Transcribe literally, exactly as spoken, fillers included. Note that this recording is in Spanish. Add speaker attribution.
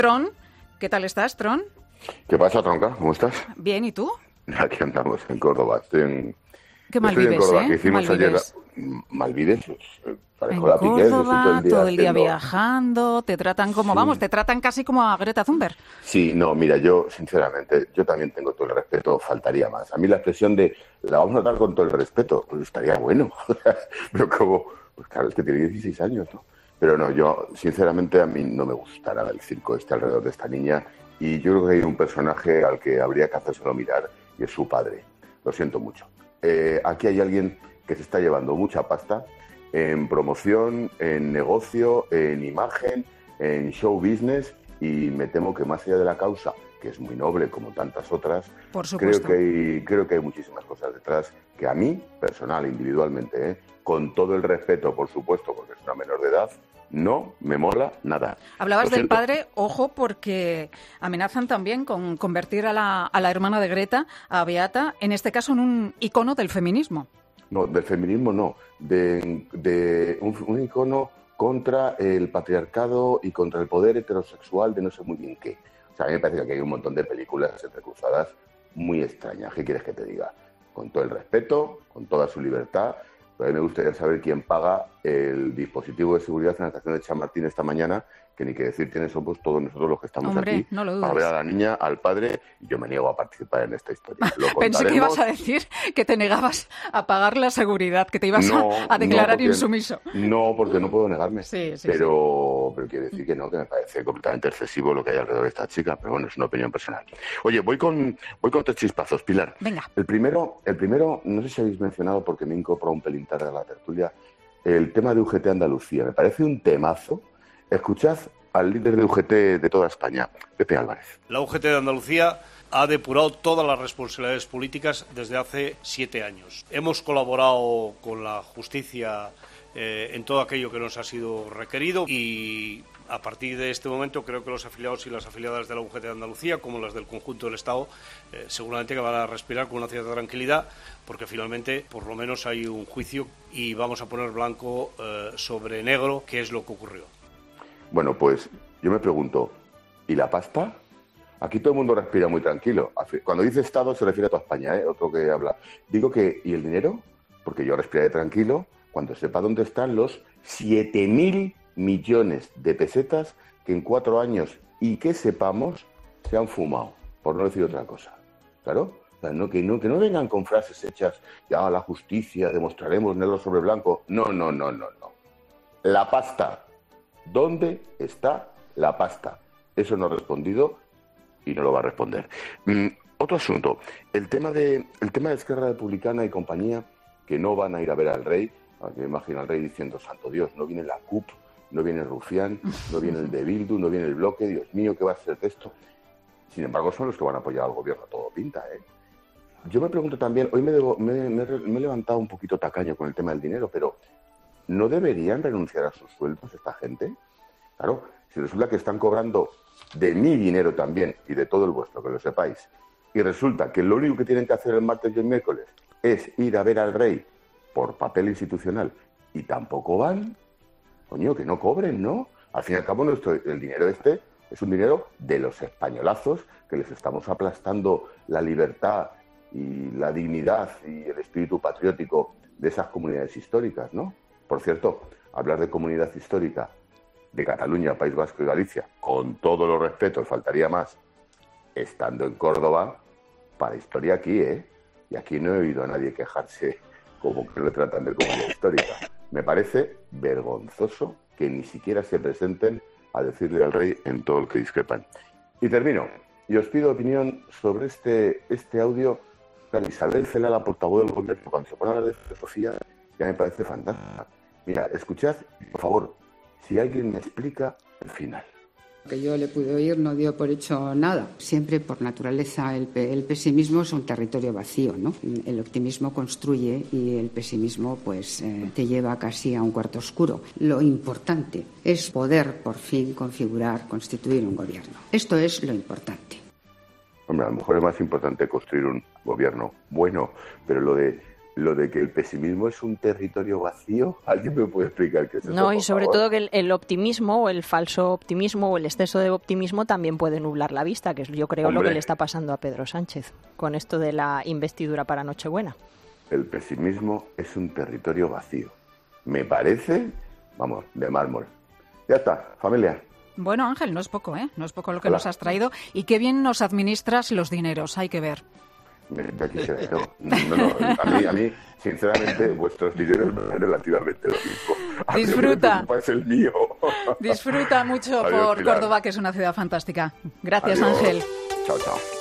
Speaker 1: Tron, ¿qué tal estás, Tron?
Speaker 2: ¿Qué pasa, tronca? ¿Cómo estás?
Speaker 1: Bien, ¿y tú?
Speaker 2: Aquí andamos en Córdoba. Estoy en,
Speaker 1: Qué mal
Speaker 2: estoy
Speaker 1: vives,
Speaker 2: en Córdoba,
Speaker 1: ¿eh?
Speaker 2: que hicimos
Speaker 1: Mal
Speaker 2: ayer.
Speaker 1: vives.
Speaker 2: La... ¿Malvives? Pues, parejo
Speaker 1: En
Speaker 2: la Piqué, estoy
Speaker 1: Córdoba,
Speaker 2: todo el día,
Speaker 1: todo el día
Speaker 2: haciendo...
Speaker 1: viajando, te tratan como,
Speaker 2: Sí.
Speaker 1: vamos, te tratan casi como a Greta Thunberg.
Speaker 2: Sí, no, mira, yo, sinceramente, yo también tengo todo el respeto, faltaría más. A mí la expresión de la vamos a tratar con todo el respeto, pues estaría bueno. Pero como, pues claro, es que tiene dieciséis años, ¿no? Pero no, yo, sinceramente, a mí no me gusta nada el circo este alrededor de esta niña. Y yo creo que hay un personaje al que habría que hacérselo mirar, y es su padre. Lo siento mucho. Eh, aquí hay alguien que se está llevando mucha pasta en promoción, en negocio, en imagen, en show business, y me temo que más allá de la causa, que es muy noble como tantas otras,
Speaker 1: Por
Speaker 2: creo
Speaker 1: supuesto.
Speaker 2: que hay, creo que hay muchísimas cosas detrás que a mí, personal, individualmente, ¿eh? con todo el respeto, por supuesto, porque es una menor de edad, no me mola nada.
Speaker 1: Hablabas
Speaker 2: Lo
Speaker 1: del
Speaker 2: siento.
Speaker 1: padre, ojo, porque amenazan también con convertir a la, a la hermana de Greta, a Beata, en este caso en un icono del feminismo.
Speaker 2: No, del feminismo no, de, de un, un icono contra el patriarcado y contra el poder heterosexual de no sé muy bien qué. O sea, a mí me parece que aquí hay un montón de películas entrecruzadas muy extrañas. ¿Qué quieres que te diga? Con todo el respeto, con toda su libertad, pero a mí me gustaría saber quién paga el dispositivo de seguridad en la estación de Chamartín esta mañana, que ni que decir tiene somos todos nosotros los que estamos
Speaker 1: Hombre,
Speaker 2: aquí
Speaker 1: no lo
Speaker 2: para
Speaker 1: dudes.
Speaker 2: ver a la niña, al padre, y yo me niego a participar en esta historia. Lo
Speaker 1: Pensé que ibas a
Speaker 2: contaremos.
Speaker 1: decir que te negabas a pagar la seguridad, que te ibas
Speaker 2: No,
Speaker 1: a, a declarar
Speaker 2: no, porque,
Speaker 1: insumiso.
Speaker 2: no, porque no puedo negarme.
Speaker 1: Sí, sí,
Speaker 2: pero, pero quiero decir que no, que me parece completamente excesivo lo que hay alrededor de esta chica, pero bueno, es una opinión personal. Oye, voy con, voy con tres chispazos, Pilar.
Speaker 1: Venga.
Speaker 2: El primero, el primero, no sé si habéis mencionado, porque me he incorporado un pelín tarde a la tertulia, el tema de U G T Andalucía. Me parece un temazo. Escuchad al líder de U G T de toda España, Pepe Álvarez.
Speaker 3: La U G T de Andalucía ha depurado todas las responsabilidades políticas desde hace siete años. Hemos colaborado con la justicia eh, en todo aquello que nos ha sido requerido y a partir de este momento creo que los afiliados y las afiliadas de la U G T de Andalucía, como las del conjunto del Estado, eh, seguramente que van a respirar con una cierta tranquilidad porque finalmente por lo menos hay un juicio y vamos a poner blanco eh, sobre negro qué es lo que ocurrió.
Speaker 2: Bueno, pues yo me pregunto, ¿y la pasta? Aquí todo el mundo respira muy tranquilo. Cuando dice Estado se refiere a toda España, ¿eh? Otro que habla. Digo que, ¿y el dinero? Porque yo respiraré tranquilo cuando sepa dónde están los siete mil millones de pesetas que en cuatro años y que sepamos se han fumado, por no decir otra cosa. ¿Claro? O sea, no, que, no, que no vengan con frases hechas, ya la justicia, demostraremos negro sobre blanco. No, no, no, no, no. La pasta. ¿Dónde está la pasta? Eso no ha respondido y no lo va a responder. Mm, otro asunto, el tema de el tema de Esquerra Republicana y compañía, que no van a ir a ver al rey. Me imagino al rey diciendo, santo Dios, no viene la C U P, no viene el Rufián, no viene el de Bildu, no viene el Bloque, Dios mío, ¿qué va a ser de esto? Sin embargo, son los que van a apoyar al gobierno, todo pinta, ¿eh? Yo me pregunto también, hoy me, debo, me, me, me he levantado un poquito tacaño con el tema del dinero, pero ¿no deberían renunciar a sus sueldos esta gente? Claro, si resulta que están cobrando de mi dinero también y de todo el vuestro, que lo sepáis, y resulta que lo único que tienen que hacer el martes y el miércoles es ir a ver al rey por papel institucional y tampoco van, coño, que no cobren, ¿no? Al fin y al cabo, nuestro, el dinero este es un dinero de los españolazos que les estamos aplastando la libertad y la dignidad y el espíritu patriótico de esas comunidades históricas, ¿no? Por cierto, hablar de comunidad histórica de Cataluña, País Vasco y Galicia, con todo los respetos, faltaría más, estando en Córdoba, para historia aquí, ¿eh? Y aquí no he oído a nadie quejarse como que lo tratan de comunidad histórica. Me parece vergonzoso que ni siquiera se presenten a decirle al rey en todo el que discrepan. Y termino. Y os pido opinión sobre este, este audio de Isabel Cela, la portavoz del gobierno, cuando se pone a hablar de filosofía, ya me parece fantástica. Mira, escuchad, por favor, si alguien me explica el final.
Speaker 4: Que yo le pude oír no dio por hecho nada. Siempre, por naturaleza, el, pe- el pesimismo es un territorio vacío, ¿no? El optimismo construye y el pesimismo, pues, eh, te lleva casi a un cuarto oscuro. Lo importante es poder, por fin, configurar, constituir un gobierno. Esto es lo importante.
Speaker 2: Hombre, a lo mejor es más importante construir un gobierno bueno, pero lo de lo de que el pesimismo es un territorio vacío, ¿alguien me puede explicar qué es eso?
Speaker 5: No, y sobre
Speaker 2: favor?
Speaker 5: todo que el, el optimismo o el falso optimismo o el exceso de optimismo también puede nublar la vista, que es yo creo
Speaker 2: Hombre.
Speaker 5: lo que le está pasando a Pedro Sánchez con esto de la investidura para Nochebuena.
Speaker 2: El pesimismo es un territorio vacío. Me parece, vamos, de mármol. Ya está, familia.
Speaker 1: Bueno, Ángel, no es poco, ¿eh? No es poco lo que
Speaker 2: Hola.
Speaker 1: nos has traído. Y qué bien nos administras los dineros, hay que ver.
Speaker 2: Ya quisiera yo. No, no, a mí, a mí, sinceramente, vuestros dineros me dan relativamente lo mismo. A mí
Speaker 1: Disfruta.
Speaker 2: lo que me preocupa es el mío.
Speaker 1: Disfruta mucho
Speaker 2: Adiós,
Speaker 1: por
Speaker 2: Pilar.
Speaker 1: Córdoba, que es una ciudad fantástica. Gracias,
Speaker 2: Adiós.
Speaker 1: Ángel.
Speaker 2: Chao, chao.